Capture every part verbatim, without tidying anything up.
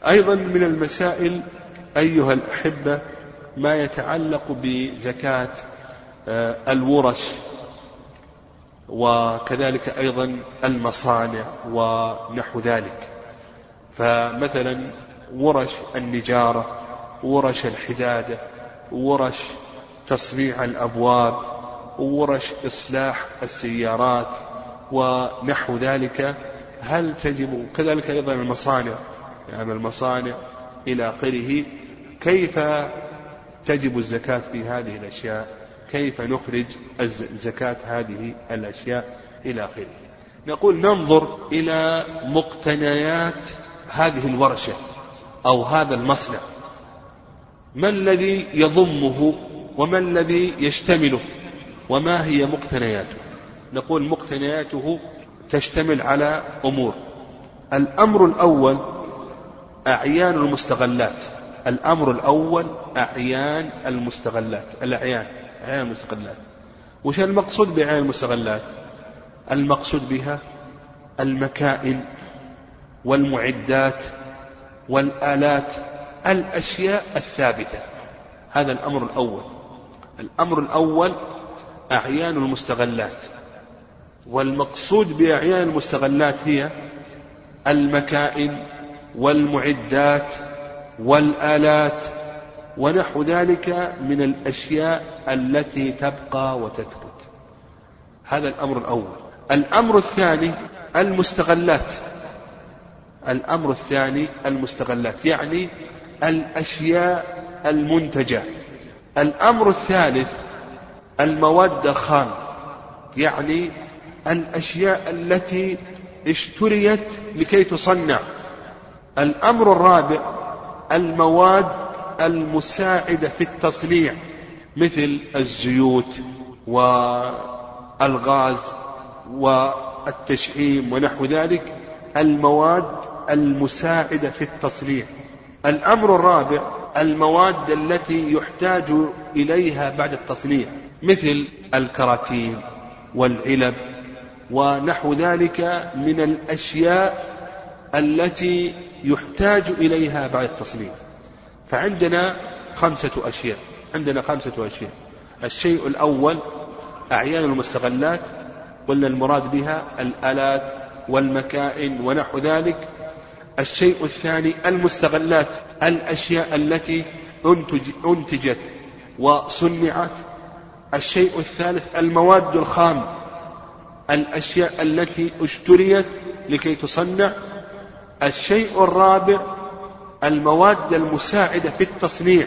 أيضا من المسائل أيها الأحبة ما يتعلق بزكاة الورش، وكذلك أيضا المصانع ونحو ذلك. فمثلا ورش النجارة، ورش الحدادة، ورش تصنيع الأبواب، ورش إصلاح السيارات ونحو ذلك، هل تجب؟ كذلك أيضا المصانع، يعني المصانع إلى آخره، كيف تجب الزكاة في هذه الأشياء؟ كيف نخرج زكاة هذه الأشياء إلى آخره؟ نقول ننظر إلى مقتنيات هذه الورشة أو هذا المصنع، ما الذي يضمه وما الذي يشتمله وما هي مقتنياته. نقول مقتنياته تشتمل على أمور. الأمر الأول أعيان المستغلات. الأمر الأول أعيان المستغلات. الأعيان أعيان المستغلات. وش المقصود بأعيان المستغلات؟ المقصود بها المكائن والمعدات والآلات، الأشياء الثابتة. هذا الأمر الأول. الأمر الأول أعيان المستغلات، والمقصود بأعيان المستغلات هي المكائن والمعدات والآلات ونحو ذلك من الأشياء التي تبقى وتثبت. هذا الأمر الأول. الأمر الثاني المستغلات. الأمر الثاني المستغلات يعني الأشياء المنتجة. الأمر الثالث المواد الخام، يعني الأشياء التي اشتريت لكي تصنع. الأمر الرابع المواد المساعدة في التصنيع، مثل الزيوت والغاز والتشعيم ونحو ذلك، المواد المساعدة في التصنيع. الأمر الرابع المواد التي يحتاج إليها بعد التصنيع، مثل الكراتين والعلب ونحو ذلك من الأشياء التي يحتاج إليها بعد التصنيع. فعندنا خمسة أشياء. عندنا خمسة أشياء. الشيء الأول أعيان المستغلات، قلنا المراد بها الآلات والمكائن ونحو ذلك. الشيء الثاني المستغلات، الأشياء التي أنتجت وصنعت. الشيء الثالث المواد الخام، الأشياء التي اشتريت لكي تصنع. الشيء الرابع المواد المساعدة في التصنيع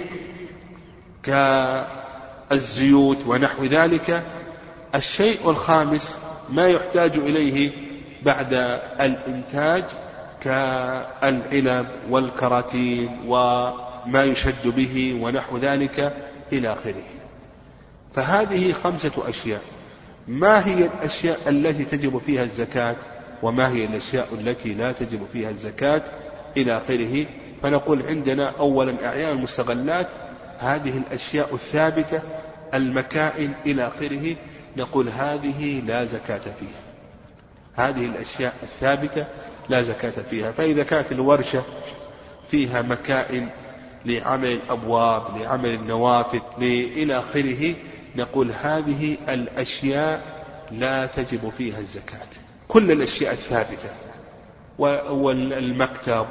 كالزيوت ونحو ذلك. الشيء الخامس ما يحتاج إليه بعد الإنتاج كالعلب والكراتين وما يشد به ونحو ذلك إلى آخره. فهذه خمسة أشياء. ما هي الأشياء التي تجب فيها الزكاة وما هي الأشياء التي لا تجب فيها الزكاة إلى آخره؟ فنقول عندنا أولا أعيان المستغلات، هذه الأشياء الثابتة، المكائن إلى آخره، نقول هذه لا زكاة فيها. هذه الأشياء الثابتة لا زكاة فيها. فإذا كانت الورشة فيها مكائن لعمل الأبواب، لعمل النوافذ، إلى آخره، نقول هذه الأشياء لا تجب فيها الزكاة. كل الأشياء الثابتة والمكتب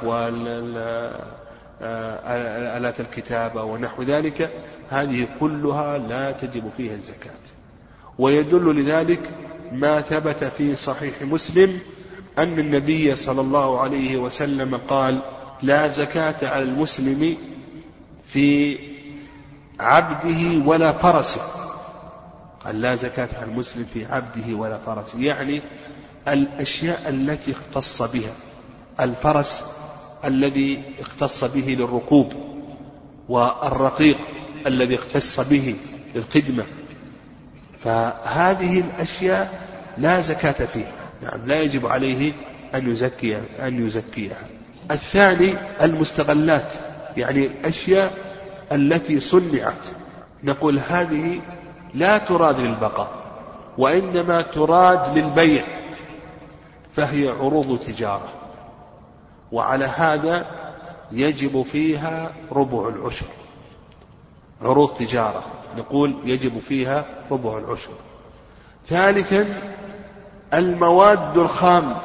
والآلات الكتابة ونحو ذلك، هذه كلها لا تجب فيها الزكاة. ويدل لذلك ما ثبت في صحيح مسلم أن النبي صلى الله عليه وسلم قال: لا زكاة على المسلم في عبده ولا فرسه. قال لا زكاة على المسلم في عبده ولا فرسه، يعني الأشياء التي اختص بها. الفرس الذي اختص به للركوب، والرقيق الذي اختص به للخدمة. فهذه الأشياء لا زكاة فيها، نعم لا يجب عليه أن يزكي أن يزكيها. الثاني المستغلات، يعني الأشياء التي صنعت، نقول هذه لا تراد للبقاء وإنما تراد للبيع، فهي عروض تجارة. وعلى هذا يجب فيها ربع العشر. عروض تجارة نقول يجب فيها ربع العشر. ثالثا المواد الخام،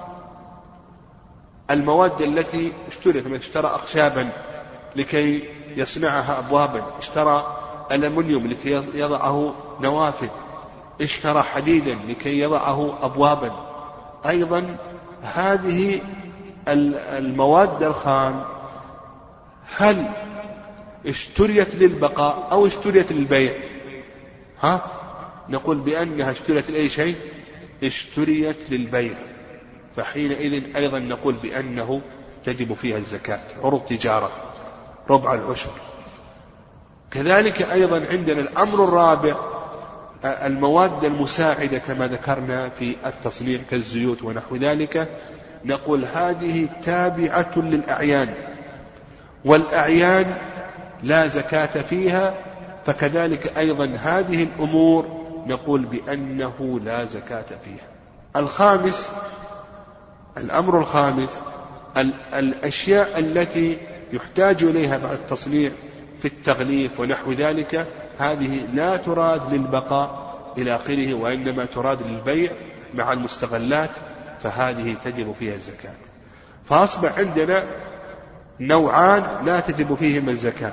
المواد التي اشترت، من اشترى أخشابا لكي يصنعها أبوابا، اشترى ألمنيوم لكي يضعه نوافذ، اشترى حديدا لكي يضعه أبوابا. أيضا هذه المواد الخام هل اشتريت للبقاء أو اشتريت للبيع؟ ها؟ نقول بأنها اشتريت لأي شيء؟ اشتريت للبيع، فحينئذ أيضا نقول بأنه تجب فيها الزكاة. عروض تجارة ربع العشر. كذلك أيضا عندنا الأمر الرابع المواد المساعدة كما ذكرنا في التصنيع كالزيوت ونحو ذلك، نقول هذه تابعة للأعيان، والأعيان لا زكاة فيها، فكذلك أيضا هذه الأمور نقول بأنه لا زكاة فيها. الخامس، الأمر الخامس الأشياء التي يحتاج إليها بعد التصنيع في التغليف ونحو ذلك، هذه لا تراد للبقاء إلى آخره، وإنما تراد للبيع مع المستغلات، فهذه تجب فيها الزكاة. فأصبح عندنا نوعان لا تجب فيهما الزكاة: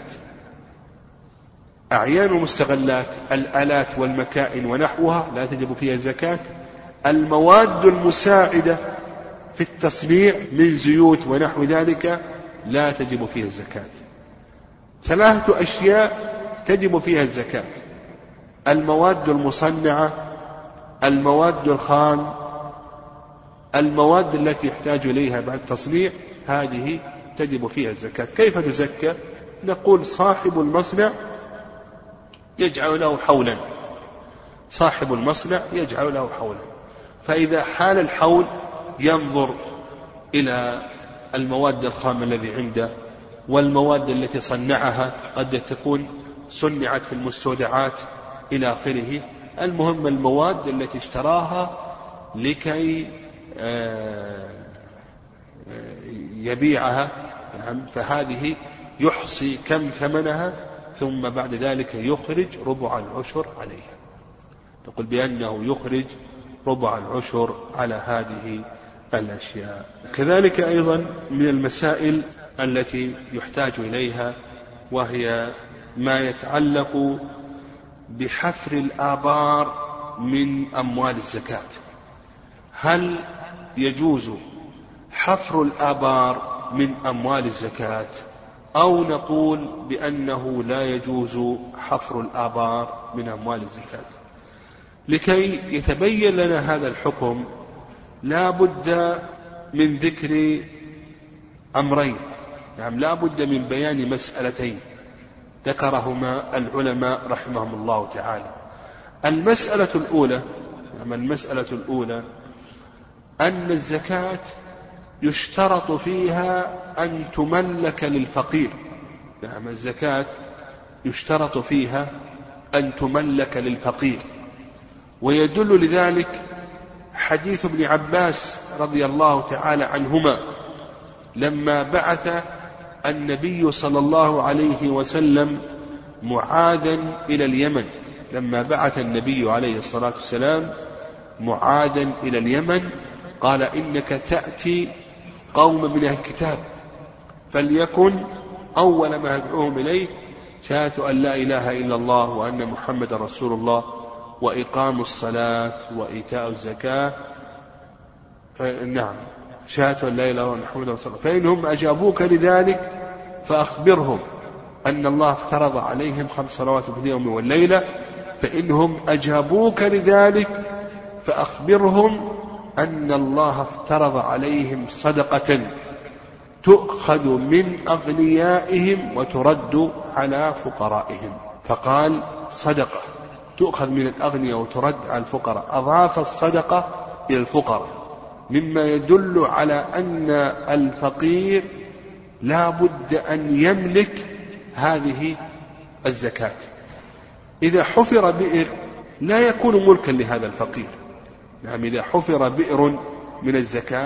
أعيان ومستغلات، الآلات والمكائن ونحوها لا تجب فيها الزكاة. المواد المساعدة في التصنيع من زيوت ونحو ذلك لا تجب فيها الزكاة. ثلاثة أشياء تجب فيها الزكاة: المواد المصنعة، المواد الخام، المواد التي يحتاج إليها بعد التصنيع، هذه تجب فيها الزكاة. كيف تزكى؟ نقول صاحب المصنع يجعل له حولا، صاحب المصنع يجعل له حولا، فإذا حال الحول ينظر إلى المواد الخام الذي عنده والمواد التي صنعها، قد تكون صنعت في المستودعات إلى آخره. المهم المواد التي اشتراها لكي يبيعها، فهذه يحصي كم ثمنها، ثم بعد ذلك يخرج ربع العشر عليها. نقول بأنه يخرج ربع العشر على هذه الأشياء. كذلك أيضا من المسائل التي يحتاج إليها وهي ما يتعلق بحفر الآبار من أموال الزكاة. هل يجوز حفر الآبار من أموال الزكاة، أو نقول بأنه لا يجوز حفر الآبار من أموال الزكاة؟ لكي يتبين لنا هذا الحكم لا بد من ذكر أمرين، نعم لا بد من بيان مسألتين ذكرهما العلماء رحمهم الله تعالى. المسألة الأولى، نعم المسألة الأولى أن الزكاة يشترط فيها أن تملك للفقير. نعم الزكاة يشترط فيها أن تملك للفقير، ويدل لذلك حديث ابن عباس رضي الله تعالى عنهما لما بعث النبي صلى الله عليه وسلم معاذا إلى اليمن، لما بعث النبي عليه الصلاة والسلام معاذا إلى اليمن قال: إنك تأتي قوم من الكتاب، فليكن أول ما يدعوهم إليه شهادة أن لا إله إلا الله وأن محمد رسول الله وإقام الصلاة وإيتاء الزكاة. نعم شهادة أن لا إله إلا الله محمد رسول الله. فإنهم أجابوك لذلك فأخبرهم أن الله افترض عليهم خمس صلوات في اليوم والليلة. فإنهم أجابوك لذلك فأخبرهم أن الله افترض عليهم صدقة تؤخذ من أغنيائهم وترد على فقرائهم. فقال صدقة تؤخذ من الأغنياء وترد على الفقراء، أضاف الصدقة إلى الفقراء، مما يدل على أن الفقير لا بد أن يملك هذه الزكاة. إذا حفر بئر لا يكون ملكا لهذا الفقير. نعم إذا حفر بئر من الزكاة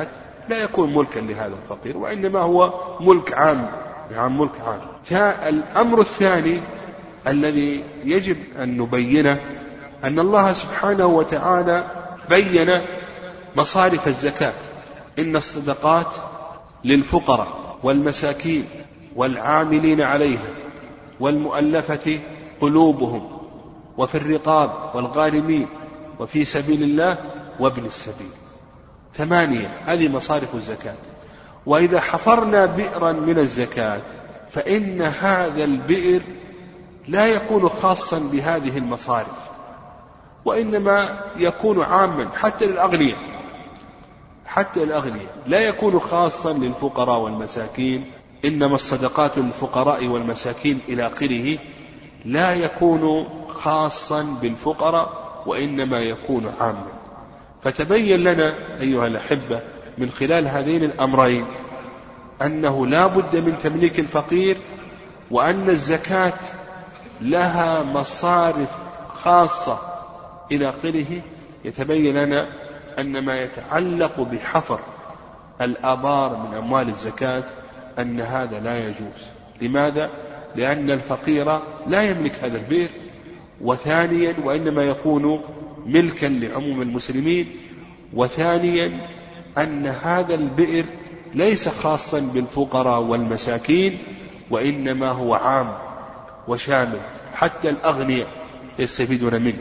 لا يكون ملكا لهذا الفقير، وإنما هو ملك عام، يعني ملك عام. الأمر الثاني الذي يجب أن نبينه أن الله سبحانه وتعالى بين مصارف الزكاة. إن الصدقات للفقراء والمساكين والعاملين عليها والمؤلفة قلوبهم وفي الرقاب والغارمين وفي سبيل الله وابن السبيل. ثمانية، هذه مصارف الزكاة. وإذا حفرنا بئرا من الزكاة فإن هذا البئر لا يكون خاصا بهذه المصارف، وإنما يكون عاما حتى للأغنياء، حتى الأغنياء لا يكون خاصا للفقراء والمساكين. إنما الصدقات للفقراء والمساكين إلى آخره لا يكون خاصا بالفقراء، وإنما يكون عاما. فتبين لنا أيها الأحبة من خلال هذين الأمرين أنه لا بد من تمليك الفقير، وأن الزكاة لها مصارف خاصة إلى آخره. يتبين لنا أن ما يتعلق بحفر الآبار من أموال الزكاة أن هذا لا يجوز. لماذا؟ لأن الفقير لا يملك هذا البئر، وثانيا وإنما يكون ملكا لعموم المسلمين، وثانيا أن هذا البئر ليس خاصا بالفقراء والمساكين، وإنما هو عام وشامل حتى الأغنياء يستفيدون منه.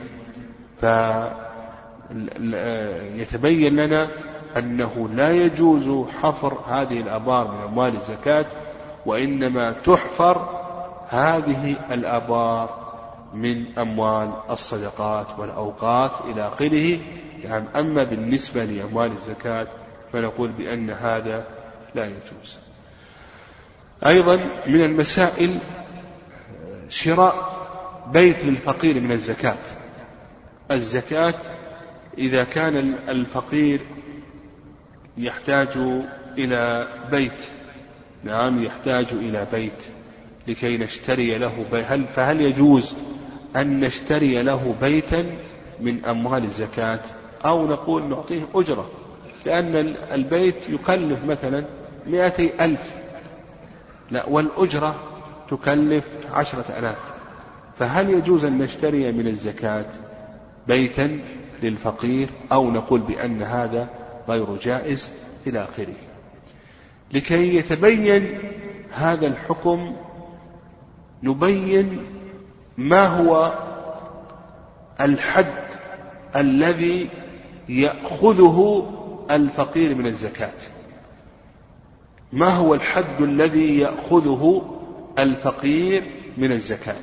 فيتبين لنا أنه لا يجوز حفر هذه الآبار من أموال الزكاة، وإنما تحفر هذه الآبار من أموال الصدقات والأوقاف إلى آخره. يعني أما بالنسبة لأموال الزكاة فنقول بأن هذا لا يجوز. أيضا من المسائل شراء بيت للفقير من الزكاة. الزكاة إذا كان الفقير يحتاج إلى بيت، نعم يحتاج إلى بيت لكي نشتري له بيت، فهل يجوز أن نشتري له بيتا من أموال الزكاة، أو نقول نعطيه أجرة؟ لأن البيت يكلف مثلا مئتي ألف، لا والأجرة تكلف عشرة ألاف، فهل يجوز أن نشتري من الزكاة بيتا للفقير، أو نقول بأن هذا غير جائز إلى آخره؟ لكي يتبين هذا الحكم نبين ما هو الحد الذي يأخذه الفقير من الزكاة. ما هو الحد الذي يأخذه الفقير من الزكاة؟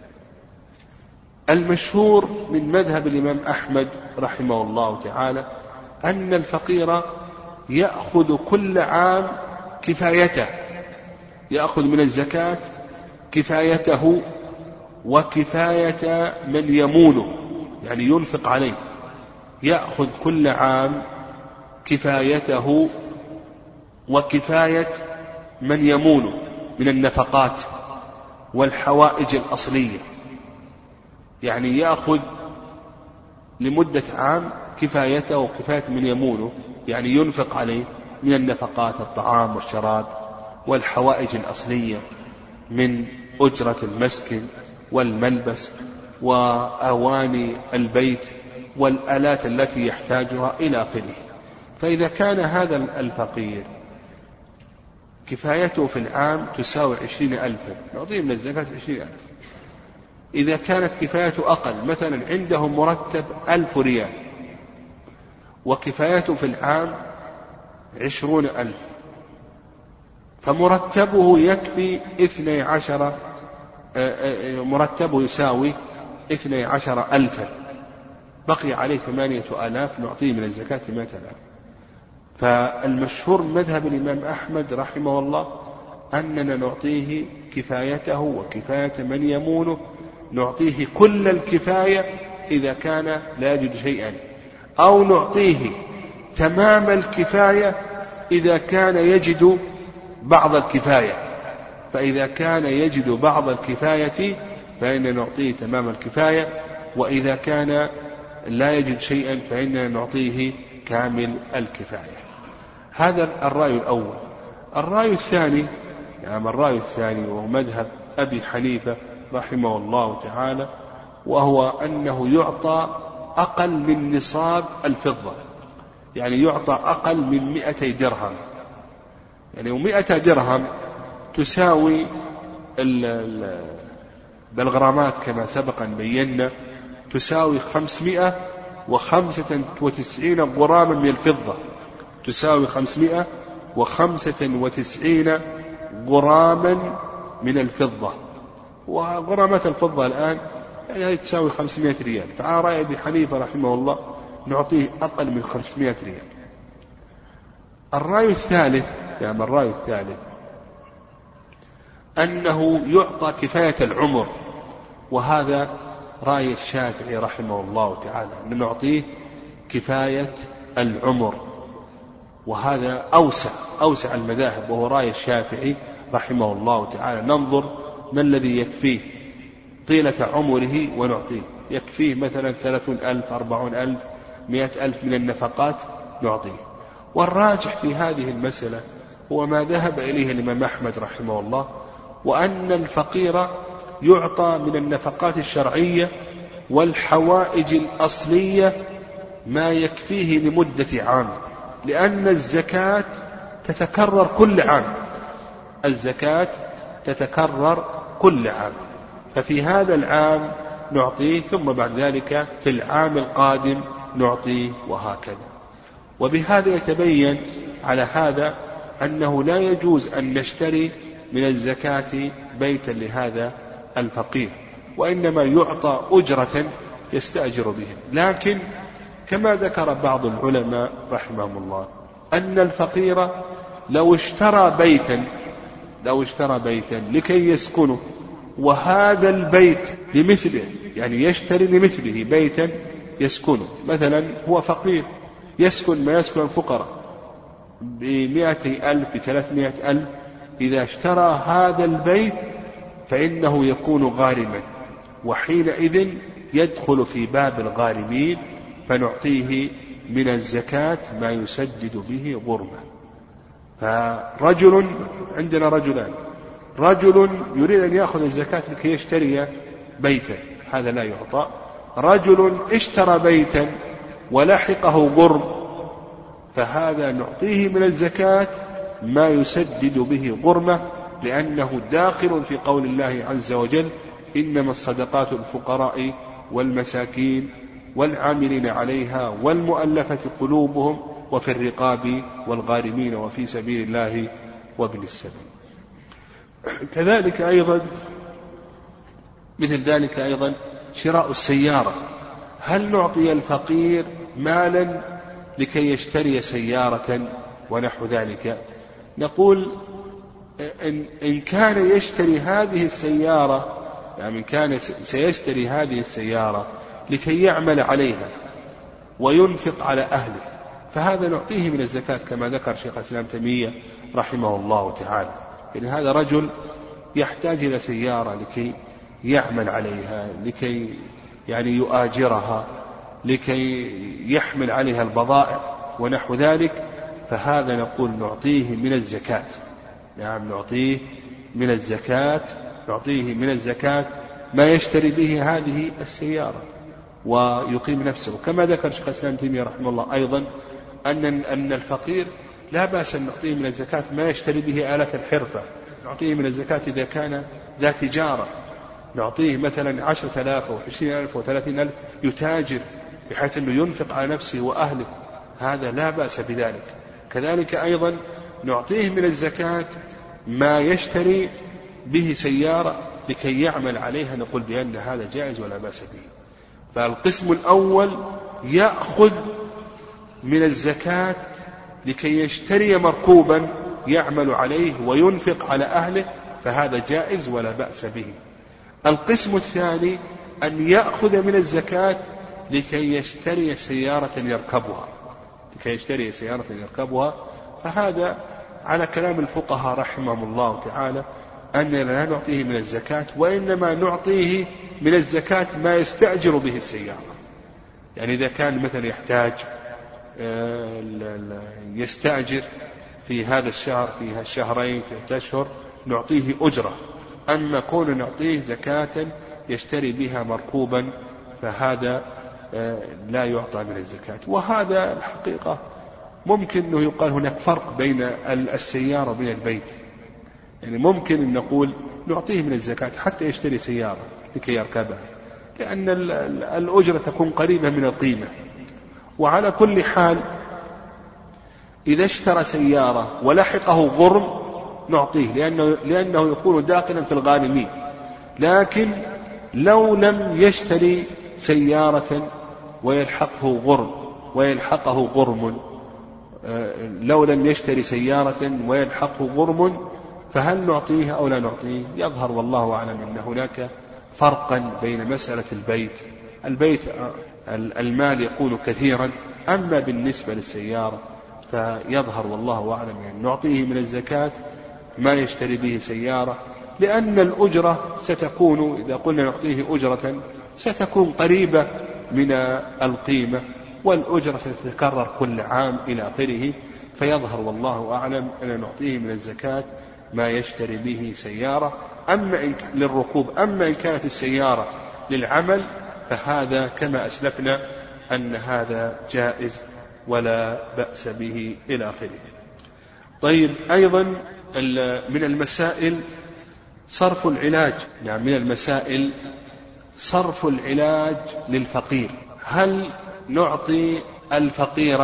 المشهور من مذهب الإمام أحمد رحمه الله تعالى أن الفقير يأخذ كل عام كفايته، يأخذ من الزكاة كفايته وكفاية من يمونه، يعني ينفق عليه، يأخذ كل عام كفايته وكفاية من يمونه من النفقات والحوائج الأصلية. يعني يأخذ لمدة عام كفايته وكفاية من يمونه، يعني ينفق عليه من النفقات، الطعام والشراب والحوائج الأصلية من أجرة المسكن والملبس وأواني البيت والآلات التي يحتاجها إلى آخره. فإذا كان هذا الفقير كفايته في العام تساوي عشرين ألفا، نعطيه من الزكاة عشرين ألف. إذا كانت كفايته أقل، مثلا عنده مرتب ألف ريال وكفايته في العام عشرون ألف، فمرتبه يكفي اثني عشر، مرتبه يساوي اثني عشر ألفا، بقي عليه ثمانية آلاف، نعطيه من الزكاة ثمانية آلاف. فالمشهور مذهب الإمام أحمد رحمه الله أننا نعطيه كفايته وكفاية من يمونه، نعطيه كل الكفاية إذا كان لا يجد شيئا، أو نعطيه تمام الكفاية إذا كان يجد بعض الكفاية. فإذا كان يجد بعض الكفاية فإننا نعطيه تمام الكفاية، وإذا كان لا يجد شيئا فإننا نعطيه كامل الكفاية. هذا الرأي الأول. الرأي الثاني يعني الرأي الثاني وهو مذهب أبي حنيفة رحمه الله تعالى، وهو أنه يعطى أقل من نصاب الفضة، يعني يعطى أقل من مئتي درهم. يعني ومئة درهم تساوي بالغرامات كما سبق أن بينا تساوي خمسمائة وخمسة وتسعين غراما من الفضة، تساوي خمسمائة وخمسة وتسعين غراما من الفضة. وغرامات الفضة الآن يعني هي تساوي خمسمائة ريال، فعلى رأي أبي حنيفة رحمه الله نعطيه أقل من خمسمائة ريال. الرأي الثالث يعني الرأي الثالث أنه يعطى كفاية العمر، وهذا رأي الشافعي رحمه الله تعالى، أن نعطيه كفاية العمر، وهذا أوسع أوسع المذاهب، وهو رأي الشافعي رحمه الله تعالى. ننظر ما الذي يكفيه طيلة عمره ونعطيه. يكفيه مثلا ثلاثون ألف أربعون ألف مئة ألف من النفقات نعطيه. والراجح في هذه المسألة هو ما ذهب إليه الإمام أحمد رحمه الله، وأن الفقير يعطى من النفقات الشرعية والحوائج الأصلية ما يكفيه لمدة عام، لأن الزكاة تتكرر كل عام، الزكاة تتكرر كل عام، ففي هذا العام نعطيه، ثم بعد ذلك في العام القادم نعطيه، وهكذا. وبهذا يتبين على هذا أنه لا يجوز أن نشتري من الزكاة بيتا لهذا الفقير، وإنما يعطى أجرة يستأجر بها. لكن كما ذكر بعض العلماء رحمهم الله أن الفقير لو اشترى بيتا لو اشترى بيتا لكي يسكنه، وهذا البيت لمثله، يعني يشتري لمثله بيتا يسكنه، مثلا هو فقير يسكن ما يسكن الفقراء بمئة ألف بثلاثمائة ألف، إذا اشترى هذا البيت فإنه يكون غارما، وحينئذ يدخل في باب الغارمين، فنعطيه من الزكاة ما يسدد به غرمة. فرجل عندنا رجلان، رجل يريد أن يأخذ الزكاة لكي يشتري بيتا، هذا لا يعطى. رجل اشترى بيتا ولحقه غرم، فهذا نعطيه من الزكاة ما يسدد به غرمة، لأنه داخل في قول الله عز وجل: إنما الصدقات الفقراء والمساكين والعاملين عليها والمؤلفة قلوبهم وفي الرقاب والغارمين وفي سبيل الله وابن السبيل. كذلك أيضا مثل ذلك أيضا شراء السيارة. هل نعطي الفقير مالا لكي يشتري سيارة ونحو ذلك؟ نقول إن, إن كان يشتري هذه السيارة، يعني إن كان سيشتري هذه السيارة لكي يعمل عليها وينفق على أهله، فهذا نعطيه من الزكاة كما ذكر شيخ الإسلام تيمية رحمه الله تعالى. يعني هذا رجل يحتاج إلى سيارة لكي يعمل عليها، لكي يعني يؤاجرها، لكي يحمل عليها البضائع ونحو ذلك، فهذا نقول نعطيه من الزكاة. نعم نعطيه من الزكاة نعطيه من الزكاة ما يشتري به هذه السيارة ويقيم نفسه. كما ذكر شيخ الإسلام تيمية رحمه الله أيضا أن أن الفقير لا بأس أن نعطيه من الزكاة ما يشتري به آلة الحرفة، نعطيه من الزكاة إذا كان ذا تجارة، نعطيه مثلا عشرة آلاف أو عشرين ألف أو ثلاثين ألف يتاجر بحيث أنه ينفق على نفسه وأهله، هذا لا بأس بذلك. كذلك أيضا نعطيه من الزكاة ما يشتري به سيارة لكي يعمل عليها، نقول بأن هذا جائز ولا بأس به. فالقسم الأول يأخذ من الزكاة لكي يشتري مركوبا يعمل عليه وينفق على أهله، فهذا جائز ولا بأس به. القسم الثاني أن يأخذ من الزكاة لكي يشتري سيارة يركبها لكي يشتري سيارة يركبها فهذا على كلام الفقهاء رحمهم الله تعالى أننا لا نعطيه من الزكاة، وإنما نعطيه من الزكاة ما يستأجر به السيارة. يعني إذا كان مثلا يحتاج يستأجر في هذا الشهر في الشهرين في الأشهر نعطيه أجرة. أما كون نعطيه زكاة يشتري بها مركوبا فهذا لا يعطى من الزكاة. وهذا الحقيقة ممكن أنه يقال هناك فرق بين السيارة وبين البيت. يعني ممكن أن نقول نعطيه من الزكاة حتى يشتري سيارة لكي يركبها، لأن الأجرة تكون قريبة من القيمة. وعلى كل حال إذا اشترى سيارة ولحقه غرم نعطيه، لأنه, لأنه يكون داخلا في الغانمين. لكن لو لم يشتري سيارة ويلحقه غرم ويلحقه غرم لو لم يشتري سيارة ويلحقه غرم فهل نعطيه أو لا نعطيه؟ يظهر والله أعلم أن هناك فرقا بين مسألة البيت. البيت المال يكون كثيرا، أما بالنسبة للسيارة فيظهر والله أعلم أن نعطيه من الزكاة ما يشتري به سيارة، لأن الأجرة ستكون إذا قلنا نعطيه أجرة ستكون قريبة من القيمة، والأجرة ستتكرر كل عام إلى آخره. فيظهر والله أعلم أن نعطيه من الزكاة ما يشتري به سيارة أما إن للركوب. أما إن كانت السيارة للعمل فهذا كما أسلفنا أن هذا جائز ولا بأس به إلى آخره. طيب، أيضا من المسائل صرف العلاج. يعني من المسائل صرف العلاج للفقير. هل نعطي الفقير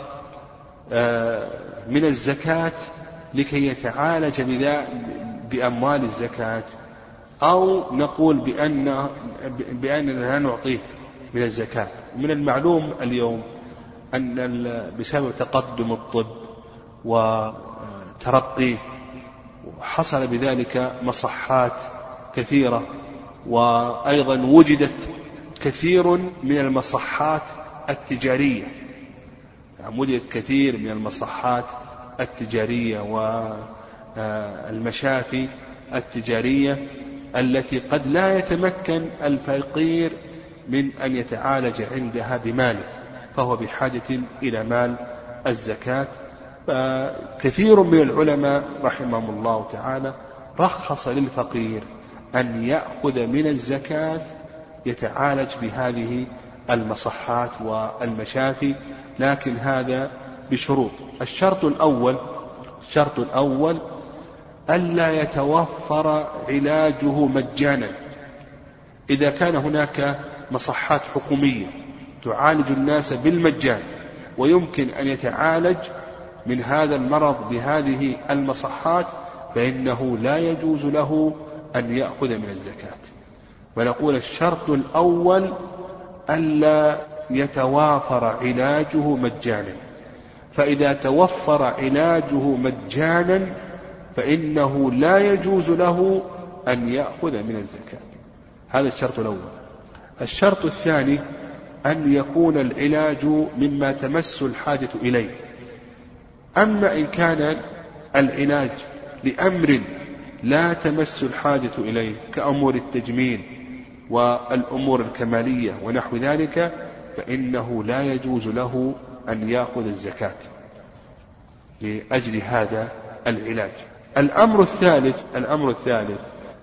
من الزكاة لكي يتعالج بأموال الزكاة، أو نقول بأن بأننا لا نعطيه من الزكاة؟ من المعلوم اليوم أن بسبب تقدم الطب وترقيه حصل بذلك مصحات كثيرة، وأيضا وجدت كثير من المصحات التجارية. يعني وجدت كثير من المصحات التجارية والمشافي التجارية التي قد لا يتمكن الفقير من أن يتعالج عندها بماله، فهو بحاجة إلى مال الزكاة. فكثير من العلماء رحمهم الله تعالى رخص للفقير أن يأخذ من الزكاة يتعالج بهذه المصحات والمشافي، لكن هذا بشروط. الشرط الأول الشرط الأول ألا يتوفر علاجه مجانا. إذا كان هناك مصحات حكومية تعالج الناس بالمجان ويمكن أن يتعالج من هذا المرض بهذه المصحات فإنه لا يجوز له أن يأخذ من الزكاة. ونقول الشرط الأول ألا يتوافر علاجه مجانا، فإذا توفر علاجه مجانا فإنه لا يجوز له أن يأخذ من الزكاة. هذا الشرط الأول. الشرط الثاني أن يكون العلاج مما تمس الحاجة إليه. أما إن كان العلاج لأمر لا تمس الحاجة إليه كأمور التجميل والأمور الكمالية ونحو ذلك فإنه لا يجوز له أن يأخذ الزكاة لأجل هذا العلاج. الأمر الثالث الأمر الثالث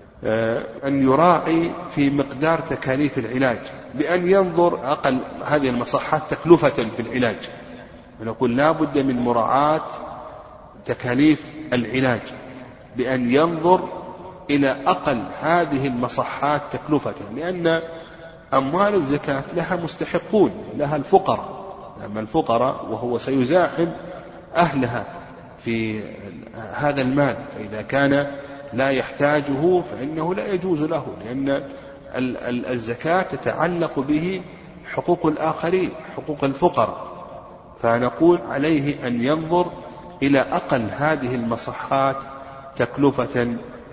أن يراعي في مقدار تكاليف العلاج، بأن ينظر أقل هذه المصحات تكلفة في العلاج. ونقول لا بد من مراعاة تكاليف العلاج بأن ينظر إلى أقل هذه المصحات تكلفة، لأن أموال الزكاة لها مستحقون، لها الفقراء، أما الفقراء وهو سيزاحم أهلها في هذا المال، فإذا كان لا يحتاجه فإنه لا يجوز له، لأن الزكاة تتعلق به حقوق الآخرين، حقوق الفقراء. فنقول عليه أن ينظر إلى أقل هذه المصحات تكلفة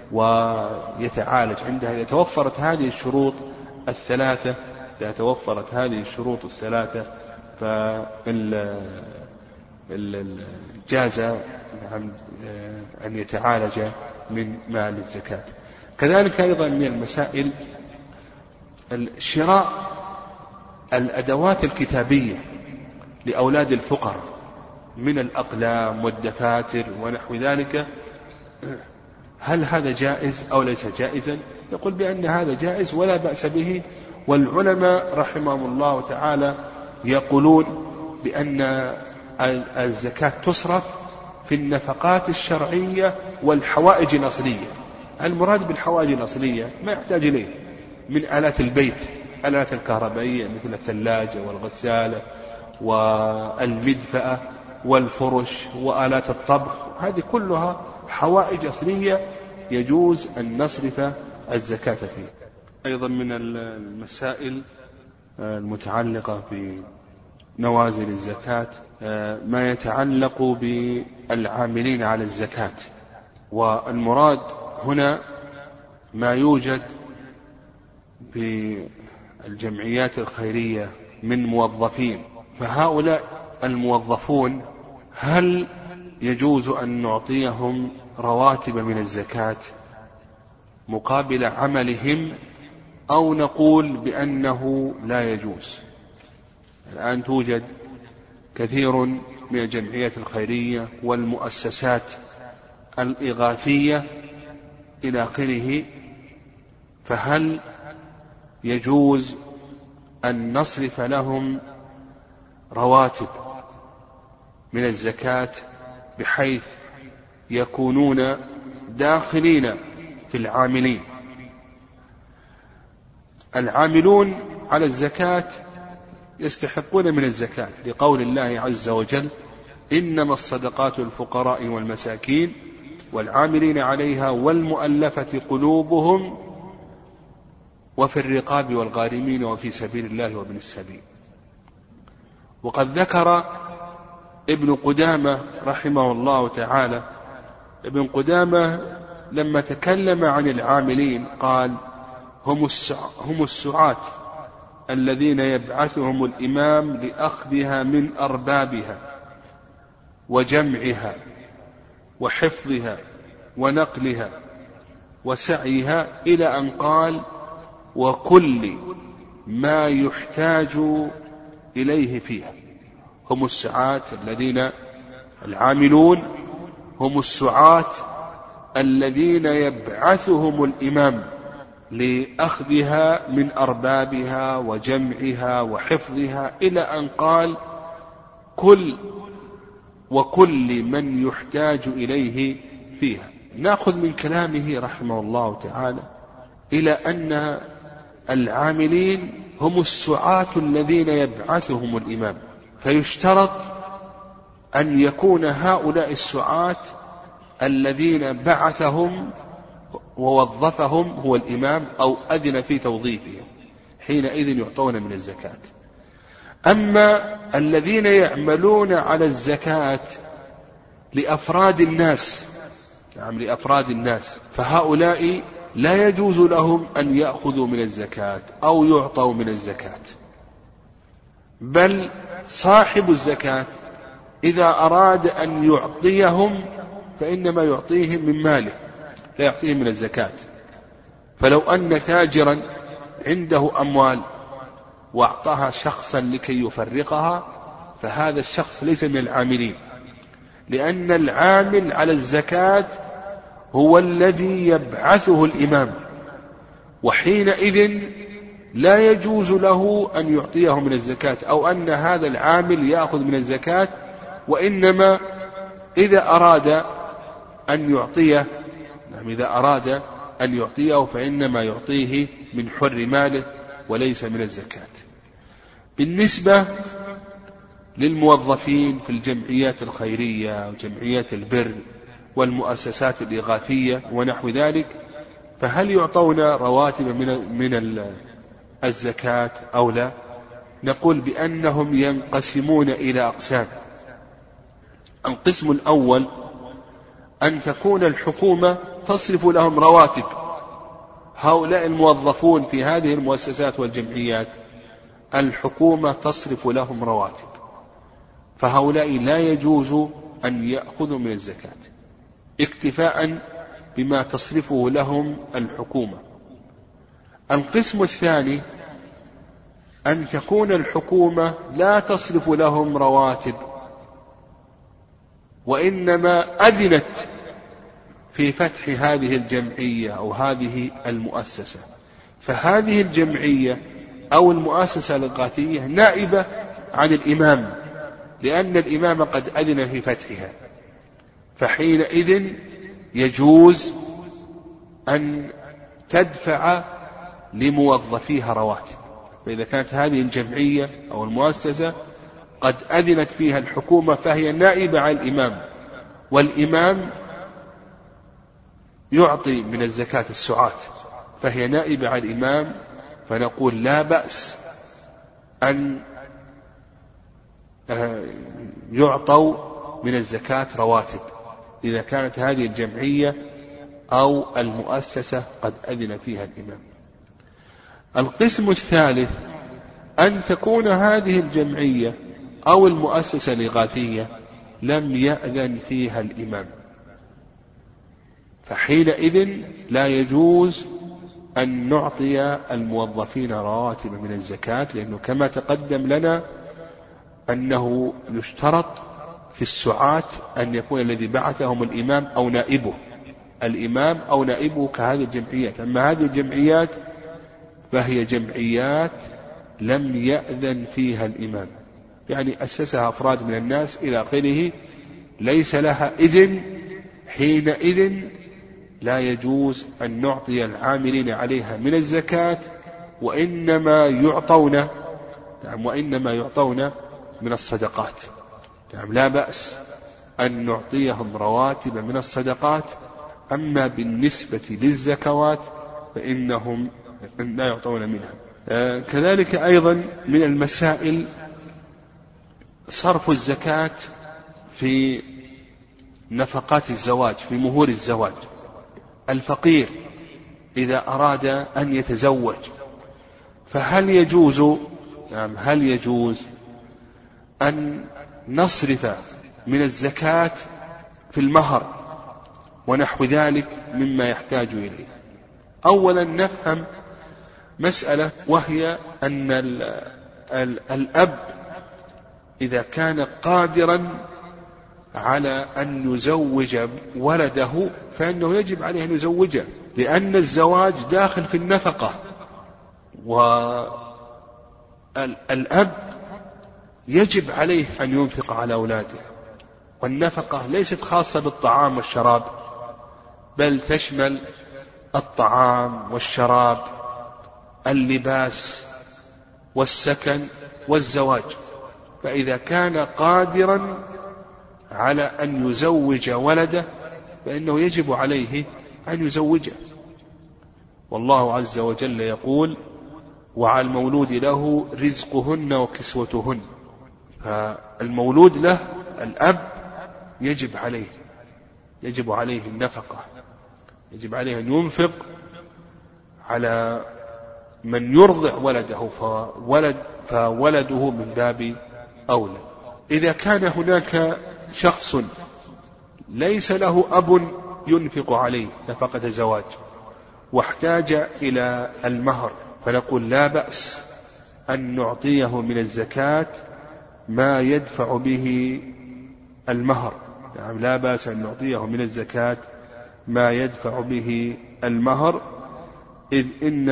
ويتعالج عندها. إذا توفرت هذه الشروط الثلاثة إذا توفرت هذه الشروط الثلاثة فالجاز أن يتعالج من مال الزكاة. كذلك أيضا من المسائل شراء الأدوات الكتابية لأولاد الفقراء. من الأقلام والدفاتر ونحو ذلك، هل هذا جائز أو ليس جائزا؟ يقول بأن هذا جائز ولا بأس به. والعلماء رحمهم الله تعالى يقولون بأن الزكاة تصرف في النفقات الشرعية والحوائج الأصلية. المراد بالحوائج الأصلية ما يحتاج إليه من آلات البيت، الآلات الكهربائية مثل الثلاجة والغسالة والمدفأة والفرش وآلات الطبخ، هذه كلها حوائج أصلية يجوز أن نصرف الزكاة فيها. أيضا من المسائل المتعلقة بنوازل الزكاة ما يتعلق بالعاملين على الزكاة، والمراد هنا ما يوجد بالجمعيات الخيرية من موظفين، فهؤلاء الموظفون هل يجوز أن نعطيهم رواتب من الزكاة مقابل عملهم، أو نقول بأنه لا يجوز؟ الآن توجد كثير من الجمعيات الخيرية والمؤسسات الإغاثية إلى آخره، فهل يجوز أن نصرف لهم رواتب من الزكاة بحيث يكونون داخلين في العاملين؟ العاملون على الزكاة يستحقون من الزكاة لقول الله عز وجل: إنما الصدقات للفقراء والمساكين والعاملين عليها والمؤلفة قلوبهم وفي الرقاب والغارمين وفي سبيل الله وابن السبيل. وقد ذكر ابن قدامة رحمه الله تعالى، ابن قدامة لما تكلم عن العاملين قال: هم السعاة الذين يبعثهم الإمام لأخذها من أربابها وجمعها وحفظها ونقلها وسعيها، إلى أن قال: وكل ما يحتاج إليه فيها. هم السعاة الذين العاملون هم السعاة الذين يبعثهم الإمام لأخذها من أربابها وجمعها وحفظها، إلى أن قال: كل وكل من يحتاج إليه فيها. نأخذ من كلامه رحمه الله تعالى إلى أن العاملين هم السعاة الذين يبعثهم الإمام، فيشترط أن يكون هؤلاء السعاة الذين بعثهم ووظفهم هو الإمام أو أذن في توظيفهم، حينئذ يعطون من الزكاة. أما الذين يعملون على الزكاة لأفراد الناس، يعني لأفراد الناس، فهؤلاء لا يجوز لهم أن يأخذوا من الزكاة أو يعطوا من الزكاة، بل صاحب الزكاة إذا أراد أن يعطيهم فإنما يعطيهم من ماله، لا يعطيهم من الزكاة. فلو أن تاجرا عنده أموال وأعطاها شخصا لكي يفرقها، فهذا الشخص ليس من العاملين، لأن العامل على الزكاة هو الذي يبعثه الإمام، وحينئذ لا يجوز له أن يعطيه من الزكاة أو أن هذا العامل يأخذ من الزكاة، وإنما إذا أراد أن يعطيه نعم إذا أراد أن يعطيه فإنما يعطيه من حر ماله وليس من الزكاة. بالنسبة للموظفين في الجمعيات الخيرية وجمعيات البر والمؤسسات الإغاثية ونحو ذلك، فهل يعطون رواتب من من الزكاة أو لا؟ نقول بأنهم ينقسمون إلى أقسام. القسم الأول أن تكون الحكومة تصرف لهم رواتب، هؤلاء الموظفون في هذه المؤسسات والجمعيات الحكومة تصرف لهم رواتب، فهؤلاء لا يجوز أن يأخذوا من الزكاة اكتفاء بما تصرفه لهم الحكومة. القسم الثاني أن تكون الحكومة لا تصرف لهم رواتب وإنما أذنت في فتح هذه الجمعية أو هذه المؤسسة، فهذه الجمعية أو المؤسسة الإغاثية نائبة عن الإمام، لأن الإمام قد أذن في فتحها، فحينئذ يجوز أن تدفع لموظفيها رواتب. فإذا كانت هذه الجمعية أو المؤسسة قد أذنت فيها الحكومة فهي نائبة عن الإمام، والإمام يعطي من الزكاة السعاة، فهي نائبة عن الإمام، فنقول لا بأس أن يعطوا من الزكاة رواتب إذا كانت هذه الجمعية أو المؤسسة قد أذن فيها الإمام. القسم الثالث أن تكون هذه الجمعية أو المؤسسة الإغاثية لم يأذن فيها الإمام، فحينئذ لا يجوز أن نعطي الموظفين رواتب من الزكاة، لأنه كما تقدم لنا أنه يشترط في السعاة أن يكون الذي بعثهم الإمام أو نائبه، الإمام أو نائبه كهذه الجمعيات. أما هذه الجمعيات فهي جمعيات لم يأذن فيها الإمام، يعني أسسها أفراد من الناس إلى آخره، ليس لها إذن، حينئذ لا يجوز أن نعطي العاملين عليها من الزكاة، وإنما يعطون نعم وإنما يعطون من الصدقات. نعم لا بأس أن نعطيهم رواتب من الصدقات، أما بالنسبة للزكوات فإنهم لا يعطون منها. آه كذلك أيضا من المسائل صرف الزكاة في نفقات الزواج، في مهور الزواج. الفقير إذا أراد أن يتزوج فهل يجوز نعم هل يجوز أن نصرف من الزكاة في المهر ونحو ذلك مما يحتاج إليه؟ أولا نفهم مسألة، وهي أن ال ال الأب إذا كان قادرا على أن يزوج ولده فإنه يجب عليه أن يزوجه، لأن الزواج داخل في النفقة، والأب يجب عليه أن ينفق على أولاده، والنفقة ليست خاصة بالطعام والشراب، بل تشمل الطعام والشراب، اللباس والسكن والزواج. فإذا كان قادرا على أن يزوج ولده فإنه يجب عليه أن يزوجه، والله عز وجل يقول: وعلى المولود له رزقهن وكسوتهن. فالمولود له الأب يجب عليه يجب عليه النفقة، يجب عليه أن ينفق على من يرضع ولده، فولد فولده من باب أولى. إذا كان هناك شخص ليس له أب ينفق عليه نفقة زواج واحتاج إلى المهر، فنقول لا بأس أن نعطيه من الزكاة ما يدفع به المهر. يعني لا بأس أن نعطيه من الزكاة ما يدفع به المهر، إذ إن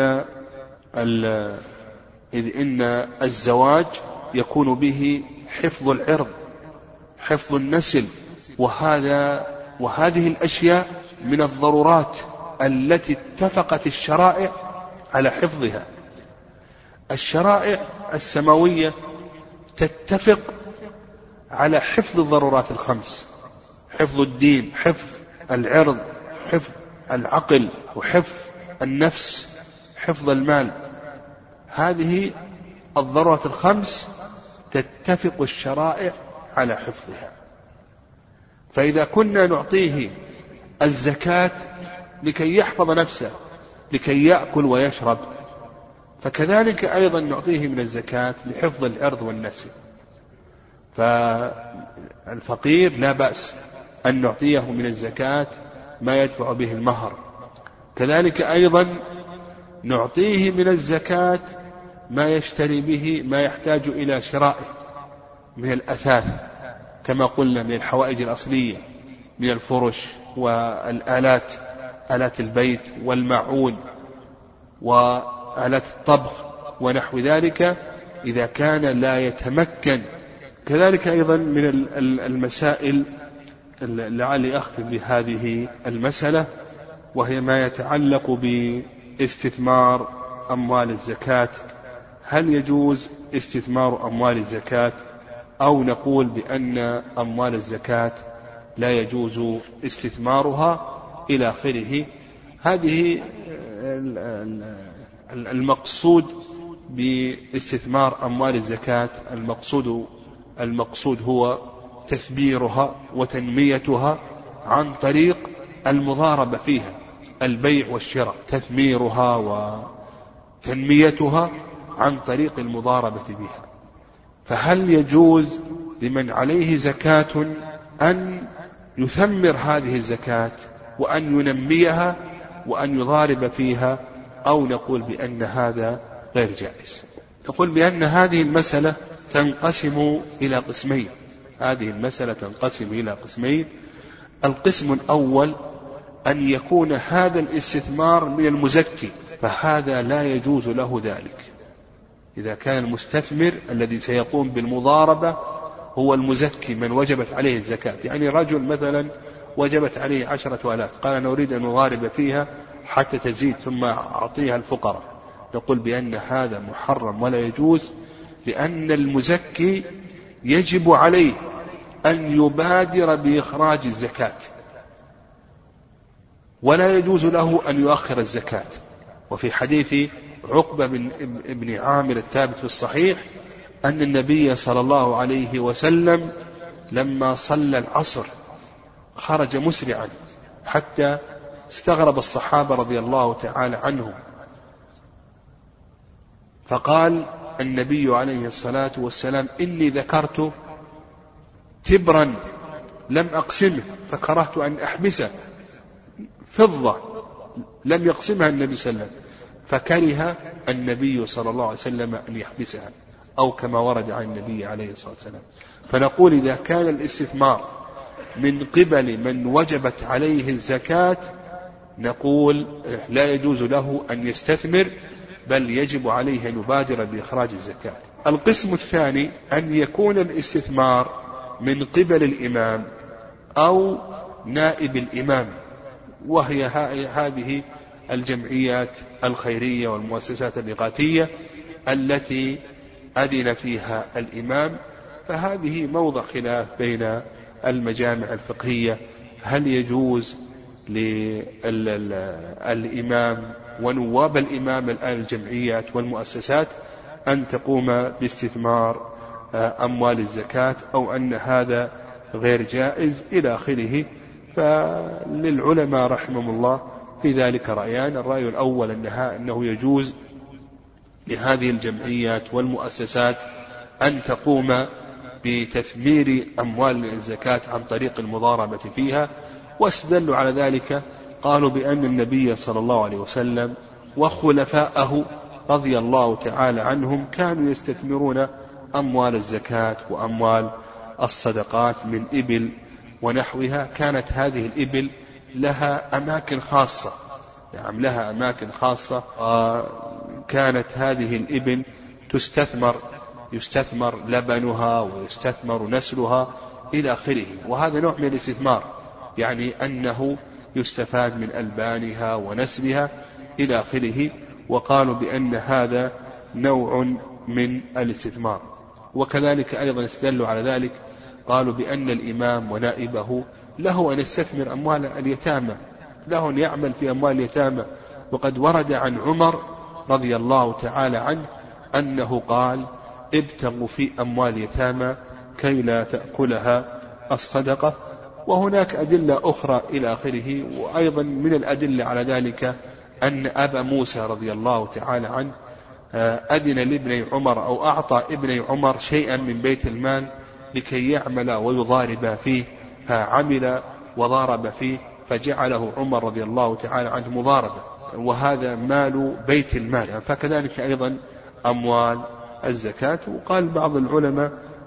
إذ إن الزواج يكون به حفظ العرض، حفظ النسل، وهذا وهذه الأشياء من الضرورات التي اتفقت الشرائع على حفظها. الشرائع السماوية تتفق على حفظ الضرورات الخمس: حفظ الدين، حفظ العرض، حفظ العقل، وحفظ النفس، حفظ المال. هذه الضرورات الخمس تتفق الشرائع على حفظها. فإذا كنا نعطيه الزكاة لكي يحفظ نفسه، لكي يأكل ويشرب، فكذلك أيضا نعطيه من الزكاة لحفظ العرض والنسل. فالفقير لا بأس أن نعطيه من الزكاة ما يدفع به المهر. كذلك أيضا نعطيه من الزكاة ما يشتري به ما يحتاج إلى شرائه من الأثاث، كما قلنا من الحوائج الأصلية من الفرش والآلات، آلات البيت والمعون وآلات الطبخ ونحو ذلك، إذا كان لا يتمكن. كذلك أيضا من المسائل لعلي أختم بهذه المسألة، وهي ما يتعلق باستثمار أموال الزكاة. هل يجوز استثمار أموال الزكاة، أو نقول بأن أموال الزكاة لا يجوز استثمارها إلى آخره؟ هذه المقصود باستثمار أموال الزكاة، المقصود المقصود هو تثميرها وتنميتها عن طريق المضاربة فيها، البيع والشراء، تثميرها وتنميتها عن طريق المضاربة بها. فهل يجوز لمن عليه زكاة أن يثمر هذه الزكاة وأن ينميها وأن يضارب فيها، أو نقول بأن هذا غير جائز؟ نقول بأن هذه المسألة تنقسم إلى قسمين. هذه المسألة تنقسم إلى قسمين. القسم الأول أن يكون هذا الاستثمار من المزكي، فهذا لا يجوز له ذلك. إذا كان المستثمر الذي سيقوم بالمضاربة هو المزكي من وجبت عليه الزكاة، يعني رجل مثلا وجبت عليه عشرة آلاف، قال أنا أريد أن أضارب فيها حتى تزيد ثم أعطيها الفقراء، نقول بأن هذا محرم ولا يجوز، لأن المزكي يجب عليه أن يبادر بإخراج الزكاة، ولا يجوز له أن يؤخر الزكاة. وفي حديث عقبة بن ابن عامر الثابت في الصحيح أن النبي صلى الله عليه وسلم لما صلى العصر خرج مسرعا حتى استغرب الصحابة رضي الله تعالى عنهم، فقال النبي عليه الصلاة والسلام إني ذكرت تبرا لم أقسمه فكرهت أن أحبسه، فضة لم يقسمها النبي صلى الله عليه وسلم، فكره النبي صلى الله عليه وسلم أن يحبسها، أو كما ورد عن النبي عليه الصلاة والسلام. فنقول إذا كان الاستثمار من قبل من وجبت عليه الزكاة، نقول لا يجوز له أن يستثمر، بل يجب عليه أن يبادر بإخراج الزكاة. القسم الثاني أن يكون الاستثمار من قبل الإمام أو نائب الإمام، وهي هذه الجمعيات الخيرية والمؤسسات الإغاثية التي أذن فيها الإمام. فهذه موضع خلاف بين المجامع الفقهية، هل يجوز للإمام ونواب الإمام الآن الجمعيات والمؤسسات أن تقوم باستثمار أموال الزكاة، أو أن هذا غير جائز إلى آخره. فللعلماء رحمهم الله في ذلك رأيان. الرأي الأول أنها أنه يجوز لهذه الجمعيات والمؤسسات أن تقوم بتثمير أموال الزكاة عن طريق المضاربة فيها، واستدلوا على ذلك قالوا بأن النبي صلى الله عليه وسلم وخلفاءه رضي الله تعالى عنهم كانوا يستثمرون أموال الزكاة وأموال الصدقات من إبل ونحوها. كانت هذه الإبل لها أماكن خاصة، نعم لها أماكن خاصة، وكانت هذه الإبل تستثمر، يستثمر لبنها ويستثمر نسلها إلى آخره. وهذا نوع من الاستثمار، يعني أنه يستفاد من ألبانها ونسلها إلى آخره. وقالوا بأن هذا نوع من الاستثمار. وكذلك أيضا استدلوا على ذلك قالوا بأن الإمام ونائبه له أن يستثمر أموال اليتامى، له أن يعمل في أموال اليتامى. وقد ورد عن عمر رضي الله تعالى عنه أنه قال ابتغوا في أموال اليتامى كي لا تأكلها الصدقة. وهناك أدلة أخرى إلى آخره. وأيضا من الأدلة على ذلك أن أبا موسى رضي الله تعالى عنه أذن لابن عمر أو أعطى ابن عمر شيئا من بيت المال لكي يعمل ويضارب فيه، فعمل وضارب فيه فجعله عمر رضي الله تعالى عنه مضاربة، وهذا مال بيت المال. فكذلك أيضا أموال الزكاة. وقال بعض العلماء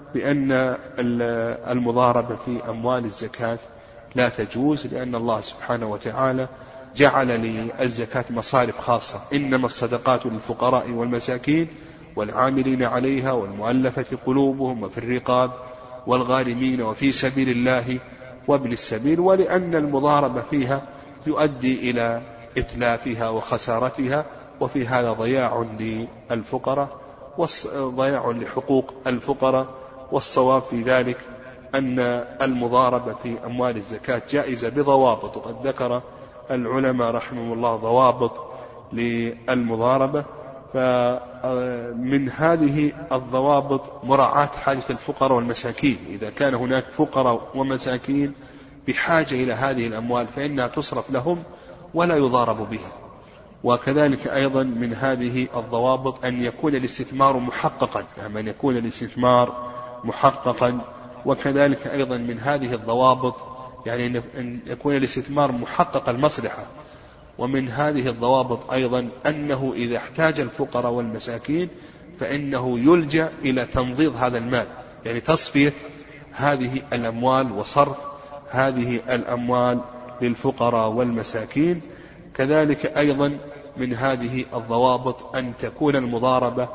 بأن المضاربة في أموال الزكاة لا تجوز، لأن الله سبحانه وتعالى جعل للزكاة مصارف خاصة: إنما الصدقات للفقراء والمساكين والعاملين عليها والمؤلفة قلوبهم وفي الرقاب والغارمين وفي سبيل الله وابن السبيل. ولأن المضاربة فيها يؤدي إلى إتلافها وخسارتها، وفي هذا ضياع للفقراء وضياع لحقوق الفقراء. والصواب في ذلك أن المضاربة في أموال الزكاة جائزة بضوابط، وقد ذكر العلماء رحمهم الله ضوابط للمضاربة. فمن هذه الضوابط مراعاة حاجة الفقراء والمساكين. إذا كان هناك فقراء ومساكين بحاجة إلى هذه الأموال فإنها تصرف لهم ولا يضارب بها. وكذلك أيضا من هذه الضوابط أن يكون الاستثمار محققا، يعني أن يكون الاستثمار محققا. وكذلك أيضا من هذه الضوابط يعني أن يكون الاستثمار محقق المصلحة. ومن هذه الضوابط أيضا أنه إذا احتاج الفقراء والمساكين فإنه يلجأ إلى تنظير هذا المال، يعني تصفية هذه الأموال وصرف هذه الأموال للفقراء والمساكين. كذلك أيضا من هذه الضوابط أن تكون المضاربة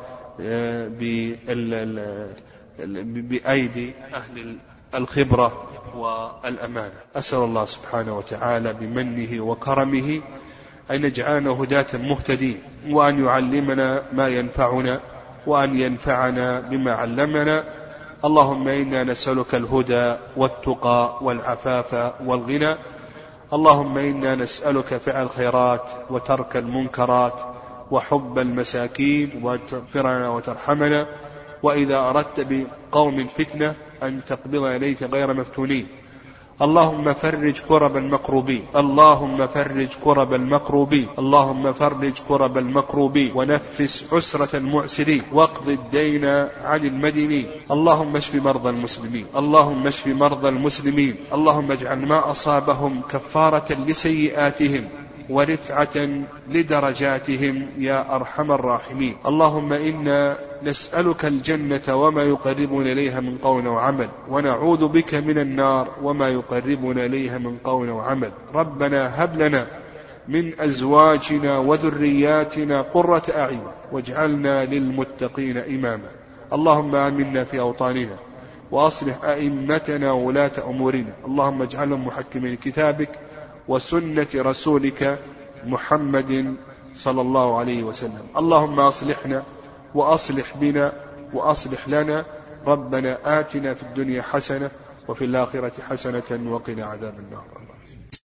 بأيدي أهل الخبرة والأمانة. أسأل الله سبحانه وتعالى بمنه وكرمه أن يجعلنا هداة مهتدين، وأن يعلمنا ما ينفعنا، وأن ينفعنا بما علمنا. اللهم إنا نسألك الهدى والتقى والعفاف والغنى. اللهم إنا نسألك فعل الخيرات وترك المنكرات وحب المساكين، وتغفرنا وترحمنا. وإذا أردت بقوم فتنة أن تقبض إليك غير مفتونين. اللهم فرج كرب المكروبين، اللهم فرج كرب المكروبين، اللهم فرج كرب المكروبين، ونفس عسرة المعسرين، واقض الدين عن المدينين. اللهم اشف مرضى المسلمين، اللهم اشف مرضى المسلمين. اللهم اجعل ما أصابهم كفارة لسيئاتهم ورفعة لدرجاتهم يا أرحم الراحمين. اللهم إنا نسألك الجنة وما يقربون إليها من قول وعمل، ونعوذ بك من النار وما يقربون إليها من قول وعمل. ربنا هب لنا من أزواجنا وذرياتنا قرة أعين واجعلنا للمتقين إماما. اللهم آمنا في أوطاننا، وأصلح أئمتنا وولاة أمورنا. اللهم اجعلهم محكمين كتابك وسنة رسولك محمد صلى الله عليه وسلم. اللهم أصلحنا وأصلح بنا وأصلح لنا. ربنا آتنا في الدنيا حسنة وفي الآخرة حسنة وقنا عذاب النار.